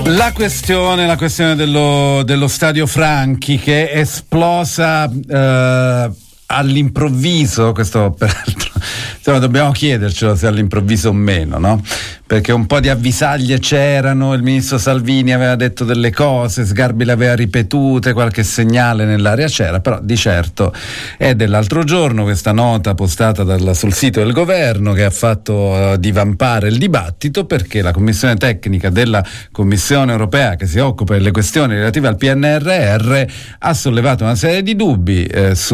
La questione dello stadio Franchi, che è esplosa all'improvviso, questo peraltro insomma, dobbiamo chiedercelo se all'improvviso o meno, no? Perché un po' di avvisaglie c'erano, il ministro Salvini aveva detto delle cose, Sgarbi le aveva ripetute, qualche segnale nell'aria c'era, però di certo è dell'altro giorno questa nota postata sul sito del governo che ha fatto divampare il dibattito, perché la commissione tecnica della Commissione europea che si occupa delle questioni relative al PNRR ha sollevato una serie di dubbi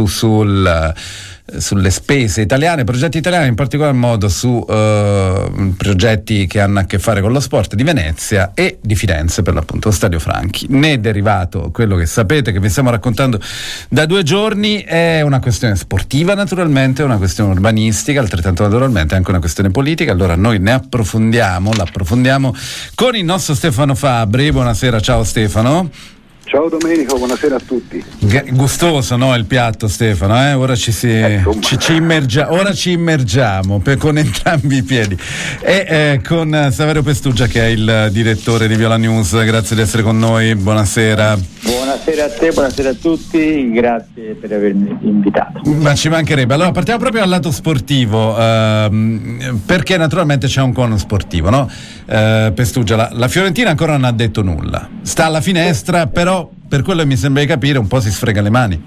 sulle spese italiane, progetti italiani, in particolar modo su progetti che hanno a che fare con lo sport di Venezia e di Firenze, per l'appunto lo Stadio Franchi. Ne è derivato quello che sapete, che vi stiamo raccontando da 2 giorni. È una questione sportiva, naturalmente, una questione urbanistica, altrettanto naturalmente anche una questione politica. Allora noi l'approfondiamo con il nostro Stefano Fabbri. Buonasera, ciao Stefano. Ciao Domenico, buonasera a tutti. Gustoso, no, il piatto, Stefano, eh? Ora ci immergiamo con entrambi i piedi. E con Saverio Pestugia, che è il direttore di Viola News. Grazie di essere con noi, buonasera. Buonasera a te, buonasera a tutti, grazie per avermi invitato. Ma ci mancherebbe. Allora partiamo proprio dal lato sportivo, perché naturalmente c'è un cono sportivo, no? Pestugia, la Fiorentina ancora non ha detto nulla, sta alla finestra, però per quello che mi sembra di capire un po' si sfrega le mani.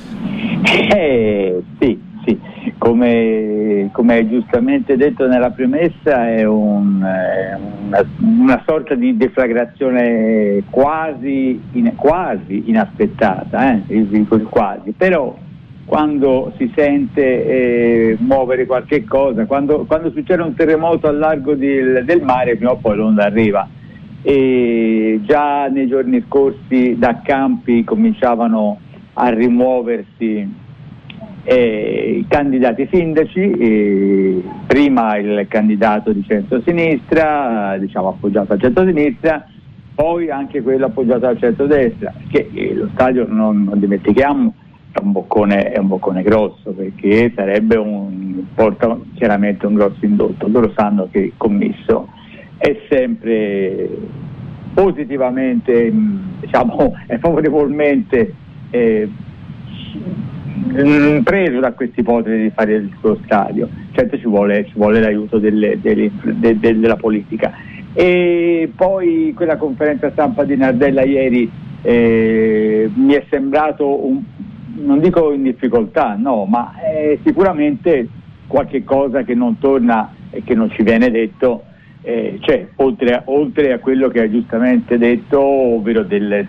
Sì, come hai giustamente detto nella premessa, è una sorta di deflagrazione quasi inaspettata, quasi, però quando si sente muovere qualche cosa, quando succede un terremoto al largo del mare, prima o poi l'onda arriva. E già nei giorni scorsi da campi cominciavano a rimuoversi i candidati sindaci, prima il candidato di centro-sinistra, diciamo appoggiato al centro-sinistra, poi anche quello appoggiato al centro-destra, perché lo stadio, non dimentichiamo, è un boccone grosso, perché porta chiaramente un grosso indotto. Loro sanno che il commisso è sempre positivamente, diciamo, è favorevolmente preso da questa ipotesi di fare lo stadio. Certo ci vuole l'aiuto della politica. E poi quella conferenza stampa di Nardella ieri mi è sembrato non dico in difficoltà, no, ma sicuramente qualche cosa che non torna e che non ci viene detto. C'è, oltre a quello che hai giustamente detto, ovvero della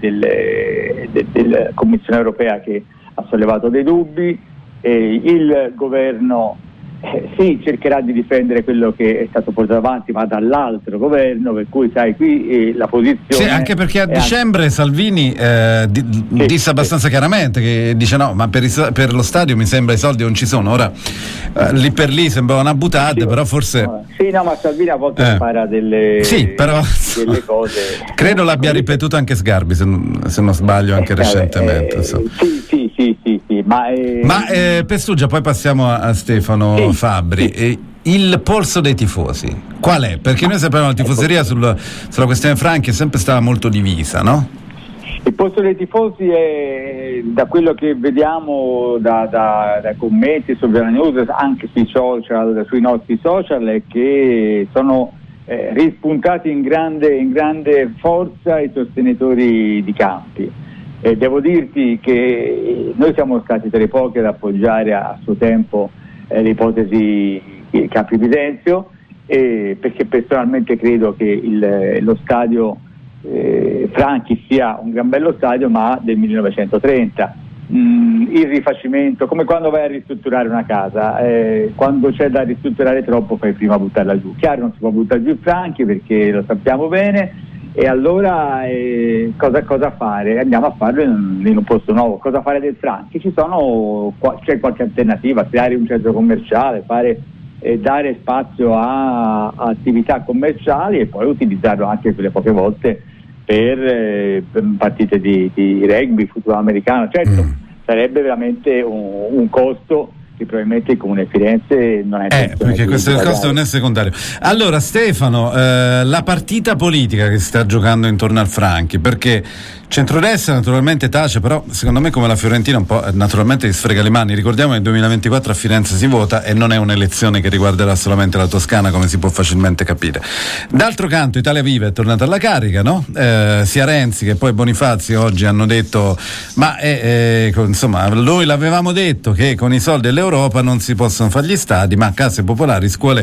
Commissione europea che ha sollevato dei dubbi, il governo sì, cercherà di difendere quello che è stato portato avanti, ma dall'altro governo, per cui sai qui la posizione... Sì, anche perché a dicembre Salvini disse abbastanza chiaramente, che dice no, ma per lo stadio mi sembra i soldi non ci sono. Ora lì per lì sembrava una buttata, però forse... Sì, no, ma Salvini a volte spara delle cose... Credo l'abbia ripetuto anche Sgarbi, se non sbaglio, anche recentemente. Sì, ma Pestugia, poi passiamo a Stefano Fabbri. Sì. Il polso dei tifosi qual è? Perché noi sappiamo che la tifoseria sulla questione Franchi è sempre stata molto divisa, no? Il polso dei tifosi è, da quello che vediamo da commenti su Viola News, anche sui nostri social, è che sono rispuntati in grande forza i sostenitori di Campi. Devo dirti che noi siamo stati tra i pochi ad appoggiare a suo tempo l'ipotesi Campi Bisenzio, perché personalmente credo che lo stadio Franchi sia un gran bello stadio, ma del 1930. Il rifacimento, come quando vai a ristrutturare una casa, quando c'è da ristrutturare troppo fai prima buttarla giù. Chiaro, non si può buttare giù Franchi perché lo sappiamo bene. E allora cosa fare? Andiamo a farlo in un posto nuovo. Cosa fare del Franchi? C'è qualche alternativa, creare un centro commerciale, dare spazio a attività commerciali e poi utilizzarlo anche quelle poche volte per partite di rugby, football americano. Certo, sarebbe veramente un costo che probabilmente il Comune di Firenze non è perché questo del costo non è secondario. Allora Stefano, la partita politica che si sta giocando intorno al Franchi, perché centrodestra naturalmente tace, però secondo me come la Fiorentina un po' naturalmente si sfrega le mani. Ricordiamo che nel 2024 a Firenze si vota e non è un'elezione che riguarderà solamente la Toscana, come si può facilmente capire. D'altro canto Italia Viva è tornata alla carica, no? Sia Renzi che poi Bonifazzi oggi hanno detto insomma noi l'avevamo detto che con i soldi dell'Europa non si possono fare gli stadi, ma case popolari, scuole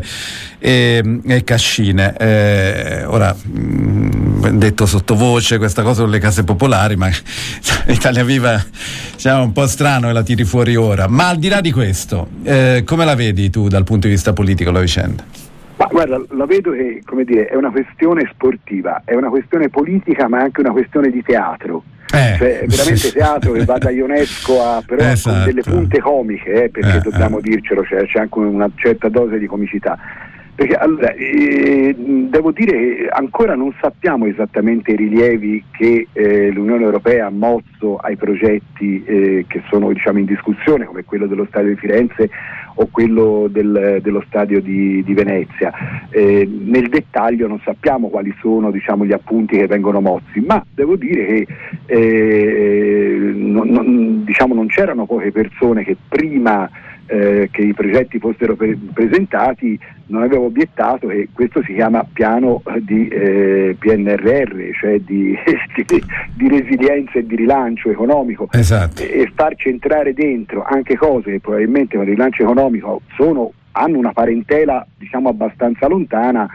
e cascine. Ora detto sottovoce questa cosa con le case popolari, ma Italia Viva diciamo un po' strano e la tiri fuori ora. Ma al di là di questo, come la vedi tu dal punto di vista politico la vicenda? Ma guarda, la vedo che, come dire, è una questione sportiva, è una questione politica, ma anche una questione di teatro. Cioè è veramente teatro che va da Ionesco a però con delle punte comiche, perché dobbiamo dircelo, c'è anche una certa dose di comicità. Perché allora devo dire che ancora non sappiamo esattamente i rilievi che l'Unione Europea ha mosso ai progetti che sono diciamo in discussione, come quello dello stadio di Firenze o quello dello stadio di Venezia. Nel dettaglio non sappiamo quali sono diciamo gli appunti che vengono mossi, ma devo dire che non c'erano poche persone che prima che i progetti fossero presentati non avevo obiettato che questo si chiama piano di PNRR, cioè di resilienza e di rilancio economico. Esatto. E farci entrare dentro anche cose che probabilmente con il rilancio economico hanno una parentela diciamo abbastanza lontana,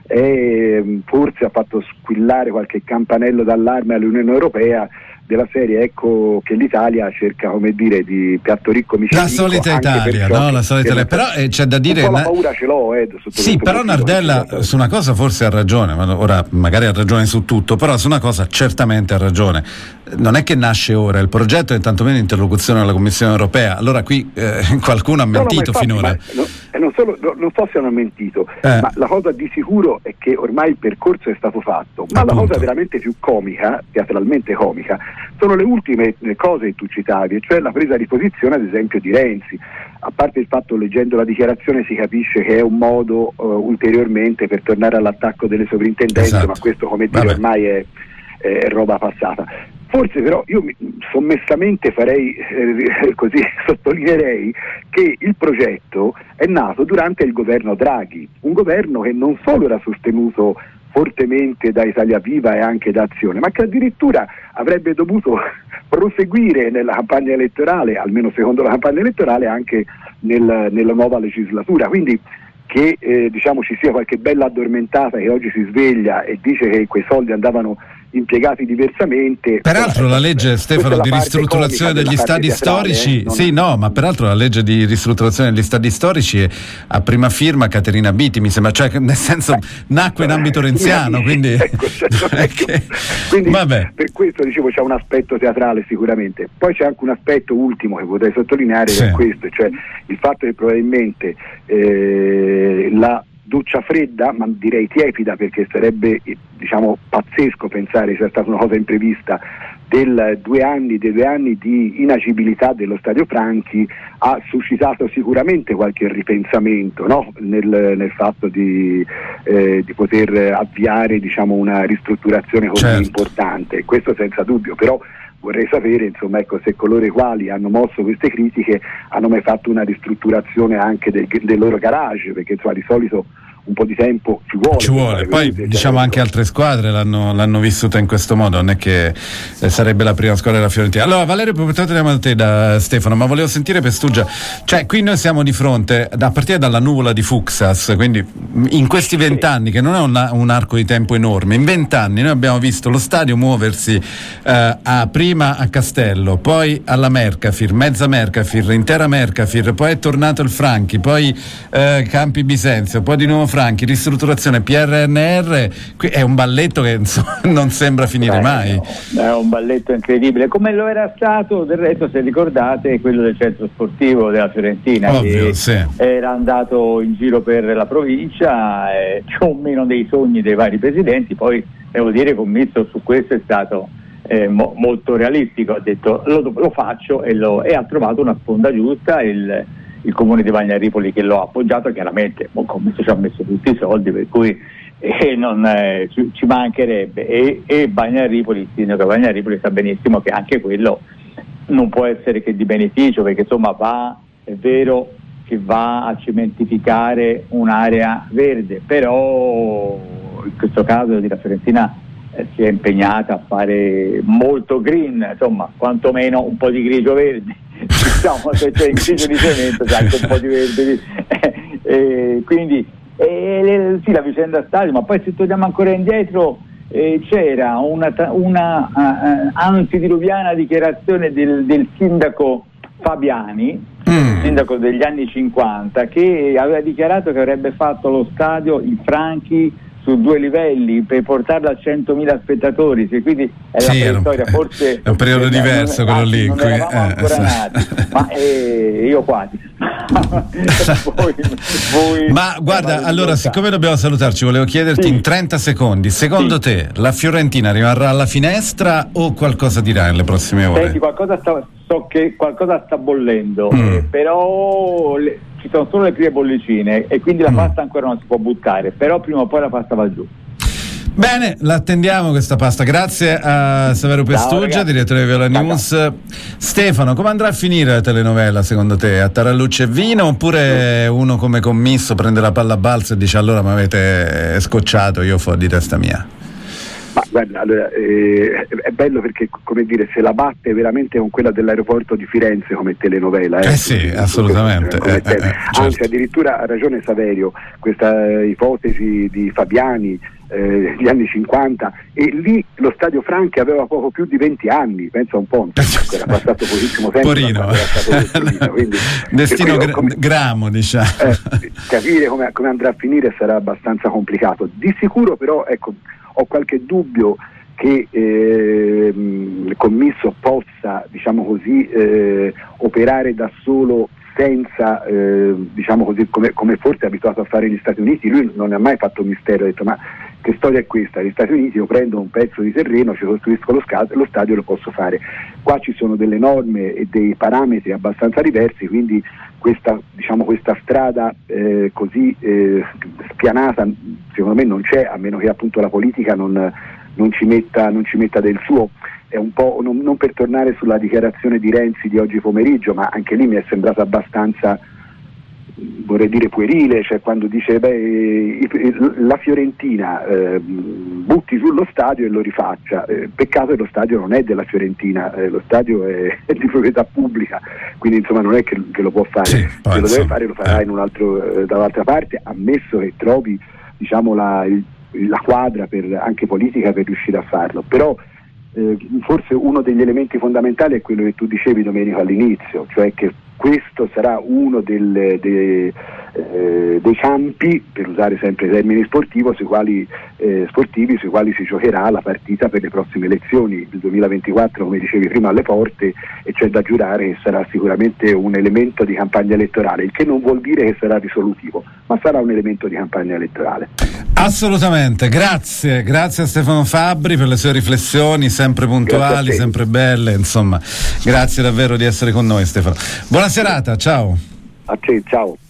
e forse ha fatto squillare qualche campanello d'allarme all'Unione Europea della serie, ecco che l'Italia cerca, come dire, di piatto ricco la solita Italia, no? La solita Italia. Però c'è da dire un po' la paura ce l'ho sì, però Nardella su una cosa forse ha ragione, ora magari ha ragione su tutto, però su una cosa certamente ha ragione. Non è che nasce ora, il progetto è tantomeno in interlocuzione con la Commissione Europea, allora qui qualcuno ha mentito finora. Non so se hanno mentito, ma la cosa di sicuro è che ormai il percorso è stato fatto, ma appunto. La cosa veramente più comica, teatralmente comica, sono le ultime cose che tu citavi, cioè la presa di posizione ad esempio di Renzi. A parte il fatto, leggendo la dichiarazione si capisce che è un modo ulteriormente per tornare all'attacco delle sovrintendenze, esatto. Ma questo come dire ormai è roba passata. Forse però io sommessamente farei così sottolineerei che il progetto è nato durante il governo Draghi, un governo che non solo era sostenuto fortemente da Italia Viva e anche da Azione, ma che addirittura avrebbe dovuto proseguire nella campagna elettorale, almeno secondo la campagna elettorale, anche nella nuova legislatura. Quindi che diciamo ci sia qualche bella addormentata che oggi si sveglia e dice che quei soldi andavano impiegati diversamente. Peraltro la legge, Stefano, di ristrutturazione degli stadi storici, ma peraltro la legge di ristrutturazione degli stadi storici è a prima firma Caterina Biti, mi sembra, cioè nel senso nacque in ambito renziano, quindi quindi vabbè. Per questo dicevo c'è un aspetto teatrale sicuramente. Poi c'è anche un aspetto ultimo che vorrei sottolineare, che è questo, cioè il fatto che probabilmente la doccia fredda, ma direi tiepida, perché sarebbe diciamo pazzesco pensare sia stata una cosa imprevista, dei 2 anni di inagibilità dello Stadio Franchi ha suscitato sicuramente qualche ripensamento, no? nel fatto di poter avviare diciamo una ristrutturazione così importante, questo senza dubbio. Però vorrei sapere, insomma, ecco, se coloro i quali hanno mosso queste critiche hanno mai fatto una ristrutturazione anche del loro garage, perché insomma di solito un po' di tempo ci vuole. Poi diciamo anche altre squadre l'hanno vissuta in questo modo, non è che sarebbe la prima squadra della Fiorentina. Allora Valerio, poi torniamo da te, da Stefano, ma volevo sentire Pestugia, cioè qui noi siamo di fronte, a partire dalla nuvola di Fuxas, quindi in questi 20 anni, che non è un arco di tempo enorme, in 20 anni noi abbiamo visto lo stadio muoversi prima a Castello, poi alla Mercafir, mezza Mercafir, intera Mercafir, poi è tornato il Franchi, poi Campi Bisenzio, poi di nuovo Franchi, ristrutturazione, PNRR, qui è un balletto che non sembra finire mai. No, è un balletto incredibile, come lo era stato del resto, se ricordate, quello del centro sportivo della Fiorentina. Ovvio, che sì. Era andato in giro per la provincia, più o meno dei sogni dei vari presidenti. Poi devo dire che Commisso su questo è stato molto realistico, ha detto lo faccio e ha trovato una sponda giusta. il comune di Bagnaripoli che l'ho appoggiato, chiaramente Commisso ci ha messo tutti i soldi, per cui ci mancherebbe, e Bagnaripoli, il sindaco di Bagnaripoli sa benissimo che anche quello non può essere che di beneficio, perché insomma è vero che va a cementificare un'area verde, però in questo caso la Fiorentina si è impegnata a fare molto green, insomma quantomeno un po' di grigio verde, diciamo, se c'è il grigio di cemento c'è anche un po' di verde, quindi sì, la vicenda stadio, ma poi se torniamo ancora indietro c'era una antidiluviana dichiarazione del sindaco Fabiani, sindaco degli anni 50, che aveva dichiarato che avrebbe fatto lo stadio in franchi su 2 livelli per portarlo a 100.000 spettatori, quindi è la storia, forse è un periodo diverso quello lì, non eravamo ancora nati, ma io quasi. Ma guarda, allora siccome dobbiamo salutarci, volevo chiederti in 30 secondi, secondo te la Fiorentina rimarrà alla finestra o qualcosa dirà nelle prossime ore? Senti, so che qualcosa sta bollendo, però ci sono solo le prime bollicine e quindi la pasta ancora non si può buttare, però prima o poi la pasta va giù. Bene, l'attendiamo questa pasta. Grazie a Saverio Pestugia, direttore di Viola News. Stefano, come andrà a finire la telenovela secondo te? A tarallucce e vino, oppure uno come Commisso prende la palla a balzo e dice allora mi avete scocciato, io fo di testa mia? Ma guarda, allora, è bello perché, come dire, se la batte veramente con quella dell'aeroporto di Firenze come telenovela. Sì, assolutamente. Anzi, certo. addirittura ha ragione Saverio, questa ipotesi di Fabiani, gli anni 50, e lì lo Stadio Franchi aveva poco più di 20 anni, pensa un po', era passato pochissimo tempo. Porino. Quindi, destino gramo, diciamo. Capire come andrà a finire sarà abbastanza complicato. Di sicuro però, ecco, ho qualche dubbio che il Commisso possa, diciamo così, operare da solo senza, diciamo così, come forse è abituato a fare negli Stati Uniti. Lui non ne ha mai fatto mistero, ha detto ma che storia è questa? Negli Stati Uniti io prendo un pezzo di terreno, ci costruisco lo stadio e lo posso fare. Qua ci sono delle norme e dei parametri abbastanza diversi, quindi questa strada così spianata secondo me non c'è, a meno che appunto la politica non ci metta del suo. È un po', non per tornare sulla dichiarazione di Renzi di oggi pomeriggio, ma anche lì mi è sembrata abbastanza, vorrei dire, puerile, cioè quando dice la Fiorentina butti sullo stadio e lo rifaccia. Peccato che lo stadio non è della Fiorentina, lo stadio è di proprietà pubblica, quindi insomma non è che lo può fare, se lo deve fare lo farà in un altro, dall'altra parte, ammesso che trovi, diciamo, la quadra anche politica per riuscire a farlo. Però forse uno degli elementi fondamentali è quello che tu dicevi, Domenico, all'inizio, cioè che questo sarà uno dei campi, per usare sempre i termini sportivi, sui quali si giocherà la partita per le prossime elezioni. Il 2024, come dicevi prima, alle porte, e c'è da giurare che sarà sicuramente un elemento di campagna elettorale, il che non vuol dire che sarà risolutivo, ma sarà un elemento di campagna elettorale. Assolutamente, grazie a Stefano Fabbri per le sue riflessioni, sempre puntuali, sempre belle, insomma, grazie davvero di essere con noi, Stefano. Buona serata, ciao. A te, ciao.